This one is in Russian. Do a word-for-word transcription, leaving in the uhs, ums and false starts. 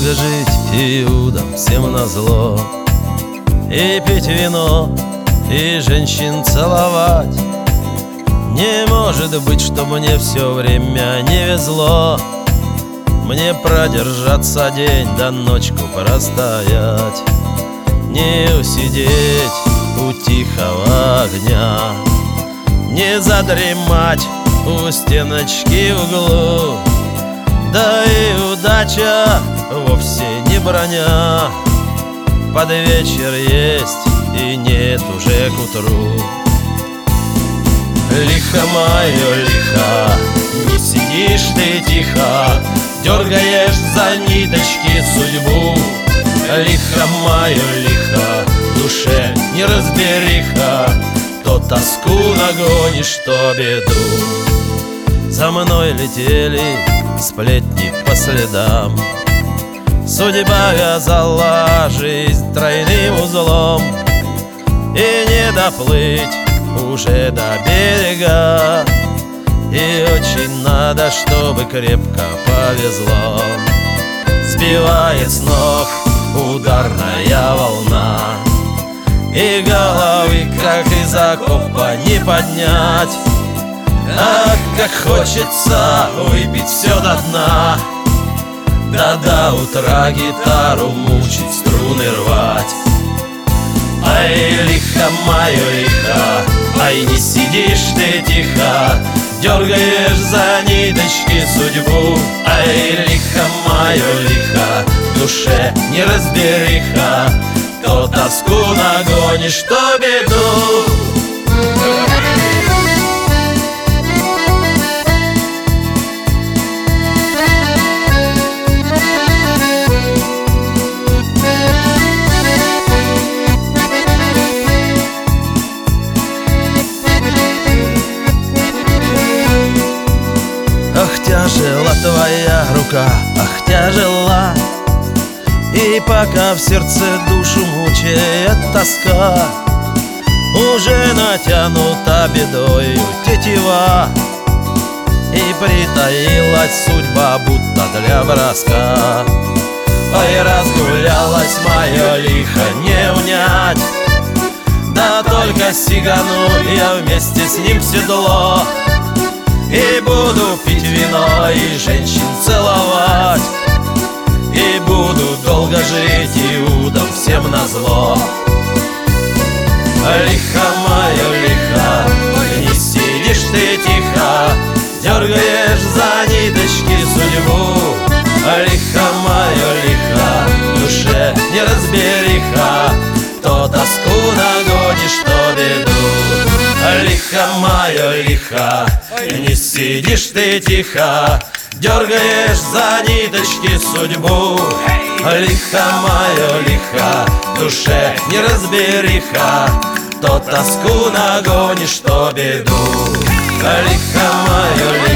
долго жить Иудам всем назло, и пить вино, и женщин целовать. Не может быть, что мне все время не везло, мне продержаться день да ночку простоять, не усидеть у тихого огня, не задремать у стеночки в углу. Да и удача вовсе не броня, под вечер есть и нет уже к утру. Лихо мое, лихо, не сидишь ты тихо, дергаешь за ниточки судьбу. Лихо мое, лихо, в душе неразбериха, то тоску нагонишь, то беду. За мной летели сплетни по следам, судьба вязала жизнь тройным узлом, и не доплыть уже до берега, и очень надо, чтобы крепко повезло. Сбивает с ног ударная волна, и головы, как из окопа, не поднять. Ах, как хочется выпить все до дна, да до утра гитару мучить, струны рвать. Ай, лихо мое, лихо, ай, не сидишь ты тихо, дергаешь за ниточки судьбу. Ай, лихо мое, лихо, в душе неразбериха, то тоску нагонишь, то беду. Ах, тяжела твоя рука, ах, тяжела, и пока в сердце душу мучает тоска, уже натянута бедою тетива, и притаилась судьба, будто для броска. Ой, разгулялась мое лихо, не унять, да только сигану я вместе с ним в седло, и буду пить вино и женщин целовать, и буду долго жить Иудам всем назло. Лихо мое, лихо, не сидишь ты тихо, дергаешь за ниточки судьбу. Лихо мое, лихо, в душе неразбериха, то тоску нагонишь, то беду. Лихо мое, лихо, не сидишь ты тихо, дергаешь за ниточки судьбу. Лихо мое, лихо, в душе неразбериха, то тоску нагонишь, то беду. Лихо мое, лихо.